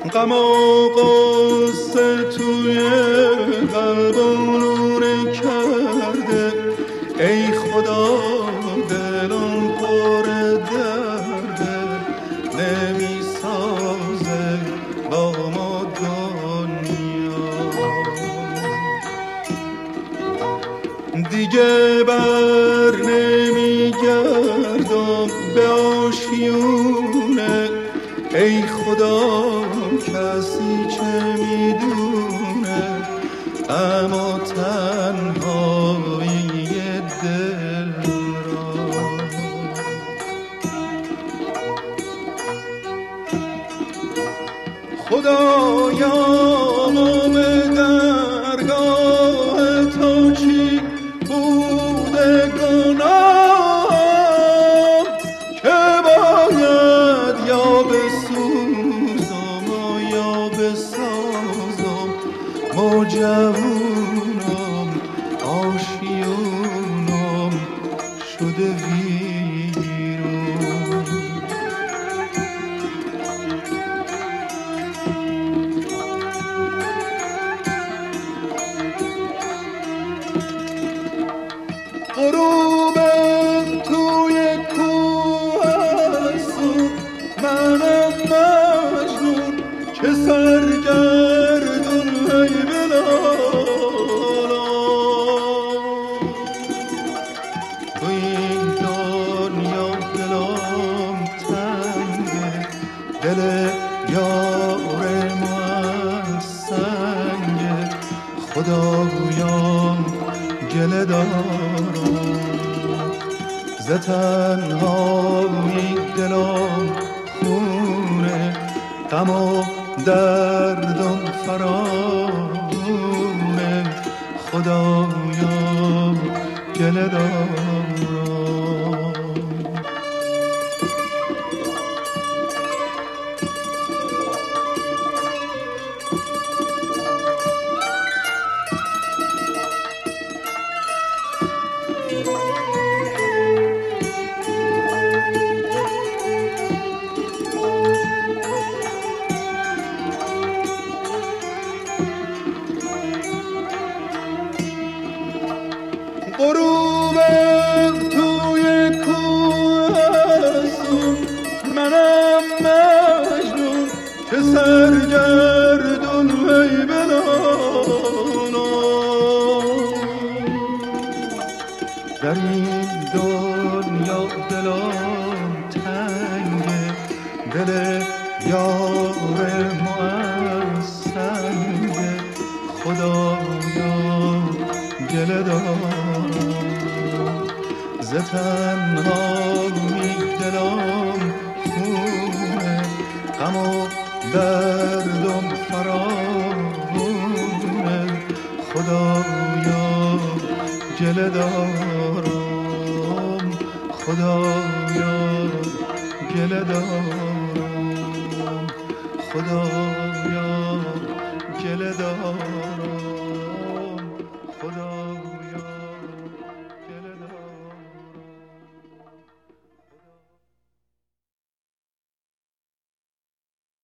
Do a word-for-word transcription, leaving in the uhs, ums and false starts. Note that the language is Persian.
غم و غصه توی قلبم کرده، ای خدا دلم پر درده، نمی سازه با ما دنیا. دیگه بر نمی گردم به آشیونه، ای خدا کسی چه میدونه اما تنهایی دل را. خدایا به درگاه تو چی بوده گناه، که باید یا بسوزم یا بسازم، موجونم آشیونم شده ویرون. غروبم توی کوه هستم، منم مجنون که سرگردون ای بلالا. تو این دنیا دلم تنگه، دل یار من سنگه، خدایا گله دارم ز تنهایی دلم خونه، غم و دردم فرامونه، خدایا گله دارم. غروبم توی کوه هستم، منم مجنون که سرگردون ای بلالا. در این دنیا دلم تنگه، دل یار من سنگه، خدایا گله دارم ز تنهایی دلم خونه، غم و دردم فرامونه، خدایا گله دارم، خدایا گله دارم، خدایا گله دارم.